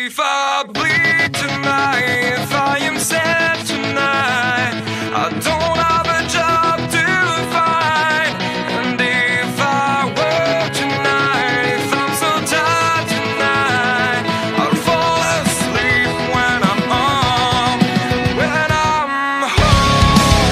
if I bleed tonight, if I am sad tonight, I don't have a job to find. And if I work tonight, if I'm so tired tonight, I'll fall asleep when I'm home, when I'm home.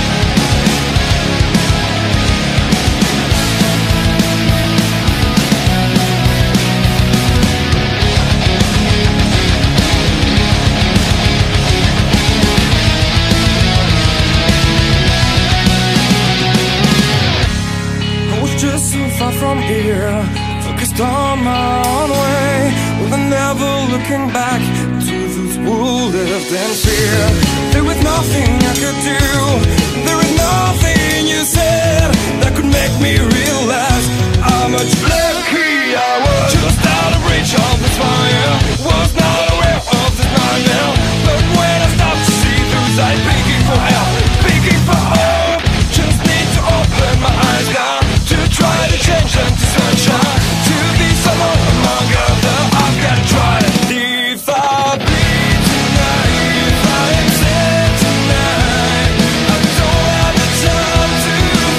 Just so far from here, focused on my own way, with never looking back to those who lived in fear. There was nothing I could do, there was nothing you said that could make me realize how much lucky I was. Just out of reach of this fire, was not aware of this nightmare. But when I stopped to see through sight, begging for help, begging for hope, just need to open my eyes now, try to change them to sunshine, to be someone among others. I've got to try it. If I bleed tonight, if I am sad tonight, I don't have the time to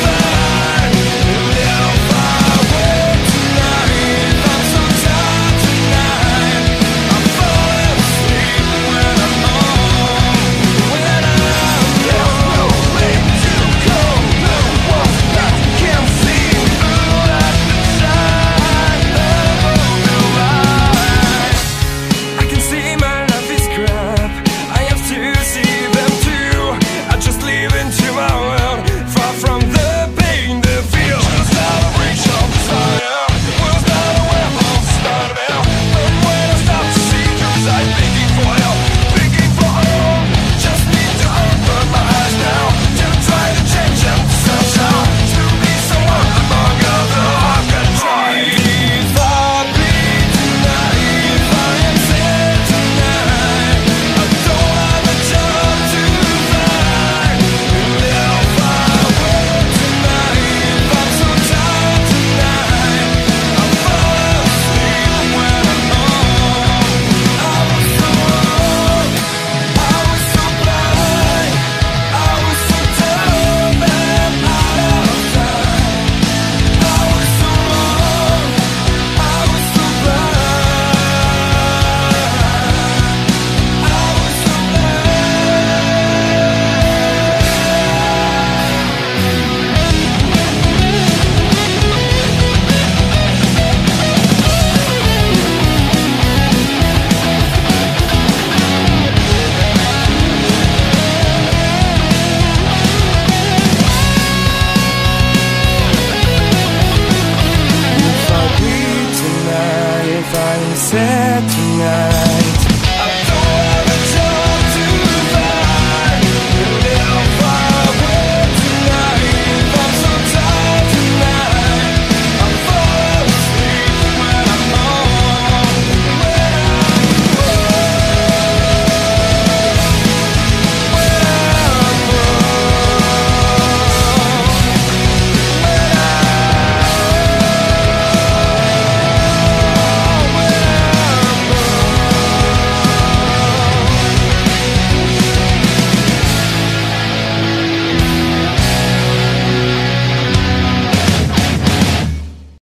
find. If I work tonight, if I'm so tired tonight, I'm falling asleep when I'm home, when I'm home. There's no way to go, no one that can see. If I'm sad tonight,